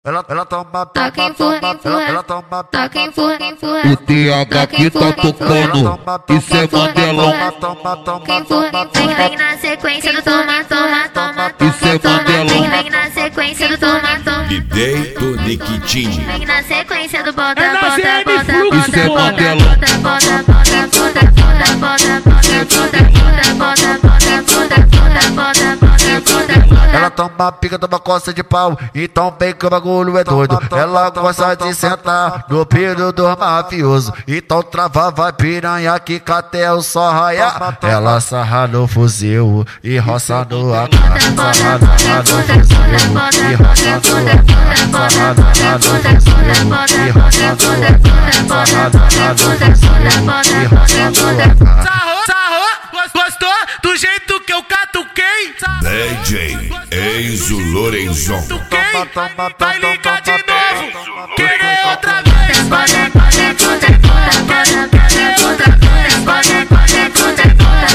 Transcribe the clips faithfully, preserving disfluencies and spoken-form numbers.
Ela, ela toma, Toca em furra, em furra, ela toma, toca em furra, em furra. O T H que tá tocando, isso é Mandelão. toma, toma, Quem for, quem for, vem na sequência do toma, toma, toma, Isso é toma, Mandelão. vem, vem na sequência do toma, toma. D J Toniquitinho. Vem na sequência do bota, É na bota, Z M bota, Fluxo, bota, Isso é bota, Mandelão. bota, bota, bota, bota, bota, bota, bota, bota, bota, bota, bota, bota, bota, bota, bota. ela toma pica, toma coça de pau, então vem que o bagulho é doido. Ela gosta de sentar no piro do mafioso, então trava, vai piranha que até o sol raiar. Ela sarra no fuzil e roça no A K, sarra no fuzil e roça no A K, sarra no fuzil e roça no A K, sarra no fuzil e roça no A K. Sarrou, sarrou, gostou do jeito que eu catuquei? D J Enzo Lorenzon. Catuquei, vai ligar de novo, querer outra vez. Bota, bota, bota, bota, bota, bota, bota, bota, bota, bota,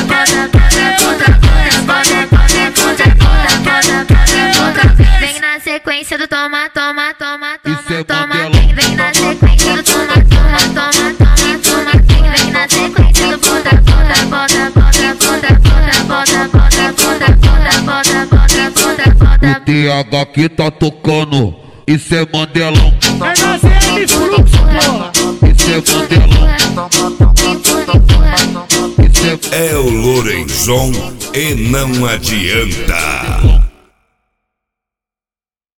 bota, bota, bota. Vem na sequência do toma, toma, toma, Isso é toma, toma. Mandelão. Vem, vem na sequência do toma, toma, toma, toma, toma. Vem, vem na sequência do bota, bota, bota, bota, bota, bota, bota, bota, bota, bota, bota, bota, bota. O T H que tá tocando, isso é Mandelão. É na Z M Fluxo, porra. Isso é Mandelão. Isso é É o Lorenzon e não adianta.